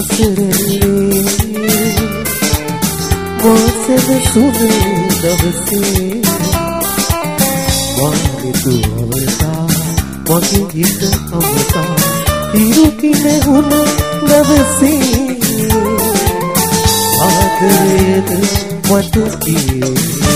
හසරෙන්නේ මාසෙද සුනේ දවසේ වාගේ තුවතා මගේ හිත අමතා ඉරුකින හුන දවසේ ආදරේද මට කියේ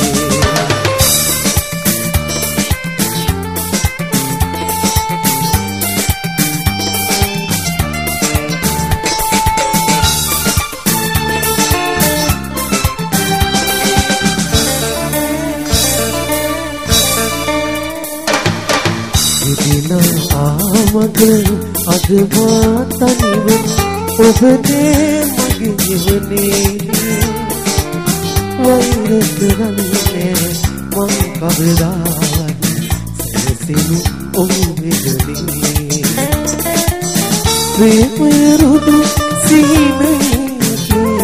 අද මාතනිව ඔබනේ මගේ ජීවනේ වෛර කරන්නේ මං කවදාවත් සැලසෙනු ඔබෙදනේ ප්‍රේමය රුදු සීනයේ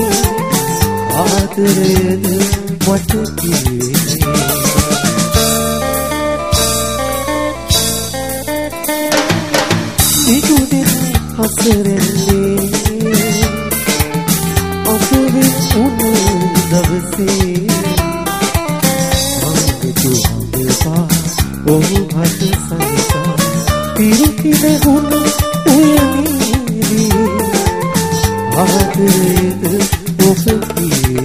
ආදරයද මට කියේ හසරෙන්නේ ඔබේ උන දවසේ මගේ තුවදපා ඔහු හද සංසා පිරුකින හුන උයනීදී ආදරේද ඔබ කියේ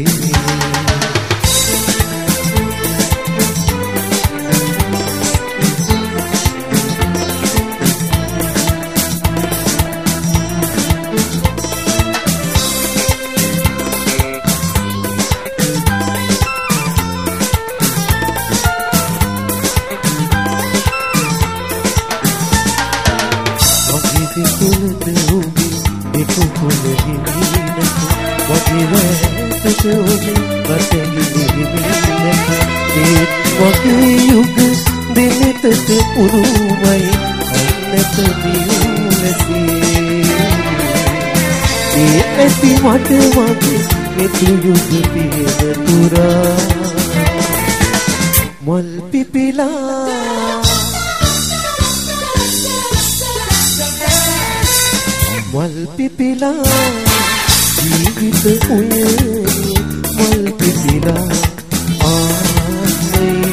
උරුමයි අන්නත දියුලසේ ඒ ඇති මට වගේ මෙතු යුග පියවතුරා මල් පිපිලා මල් පිපිලා ජීවිත උයේ මල් පිපිලා ආනේ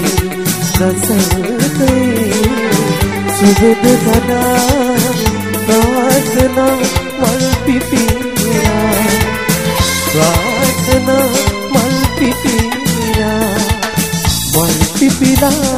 දසතේ සුබද කනා ප්‍රාර්ථනා මල් පිපිලා ප්‍රාර්ථනා මල් පිපිලා මල් පිපිලා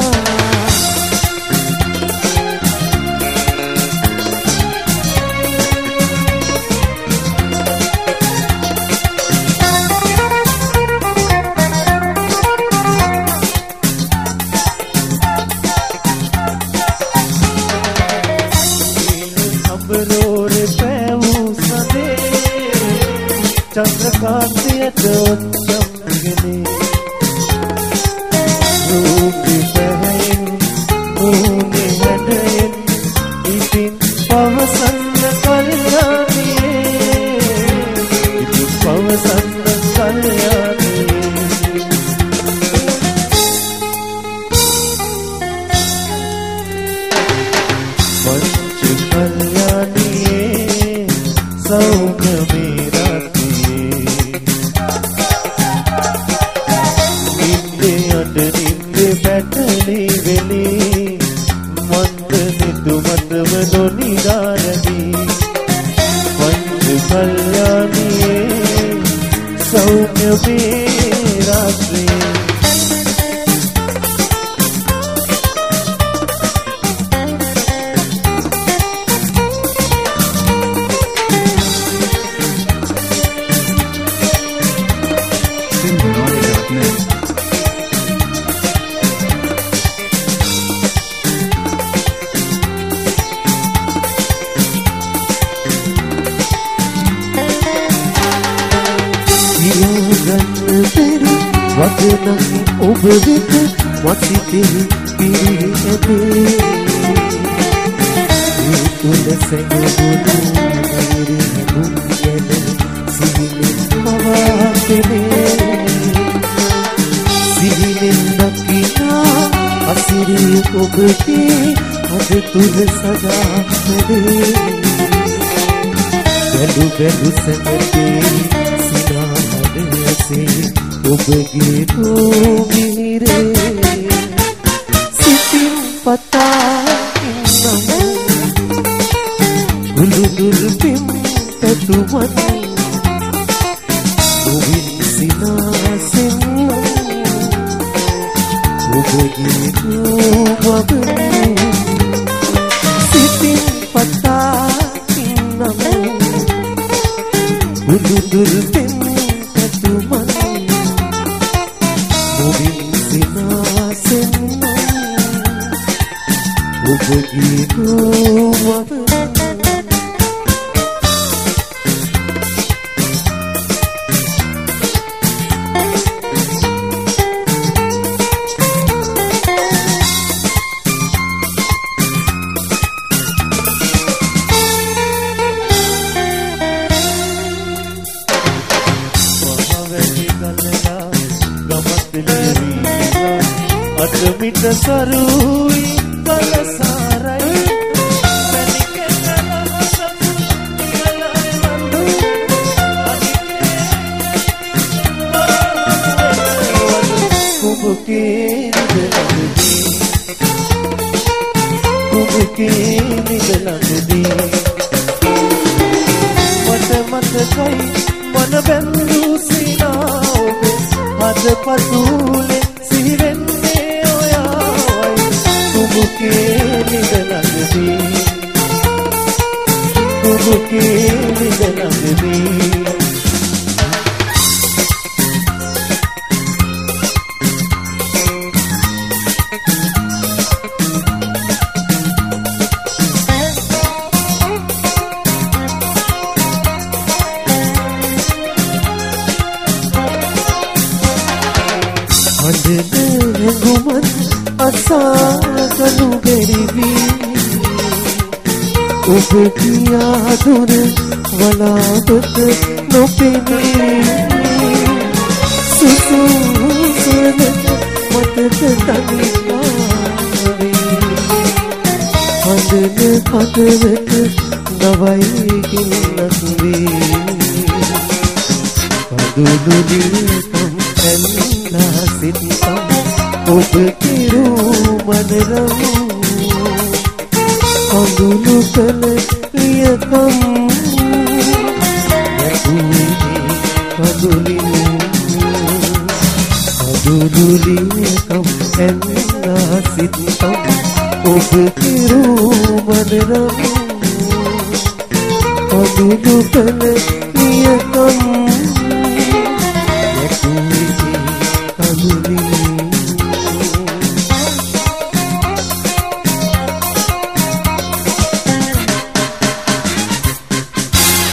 चंद्रकांतियत चमकने रूपी पहन ऊने हडयन इतिन पवसन्न कल्याणिये इतिन पवसन्न कल्याणिये पंच कल्याणिये सौम्य मेरा बैठने वेले मंद नितु मतम निदारणी पंच कल्याणिये सौम्य मेरा වදනහි ඔබ වෙත වසිතෙහි පිරී ඇතේ මේ තුල සැඟවුණු නිරේ මුංගල සිහිනෙන් පවාතනේ සිහිනෙන් දකිනා අසිරිය ඔබගේ අද තුල සදා නැදේ බැලු බැලු සැනදී සිනාහදසේ ඔබගේ රූමිරේ සිතින් පතා ඉන්නම් ගුළුදුරු පිම් පැතුමන් ඔබින් සිනාසෙන් ඔබගේ රූමගන් සිතින් පතා ඉන්නම් ගුළුදුරු පිම් පැතුමන් ඔබින් සිනාසෙන් ඔබගේ රූමගන් මිට සරුයි කලසාරයි පැනිකෙනලා සතු කුඹුකේ නිදලඟදී මට මතකයි මන බැඳු සිනා ඔබේ හද පතුලේ සිහිවෙන්නේ කුඹුකේ නිදලඟදී හඬන අසාකනු ගෙරිවි ඔබ කියා දුර වලාපත නොපෙනී සුසුසන මතට තනිවාවේ හඬන හදවත නවයි ගින්නක් වේ පදුලුලිකම් ඇන්නා සිතම් ඔබ කිරූ මනරම් අඳුළු කළ ලියකම් යකුවේ අඳුළු ලියකම් ඇන්නා සිතම් ඔබ කිරූ මනරම් අඳුළු කළ ලියකම්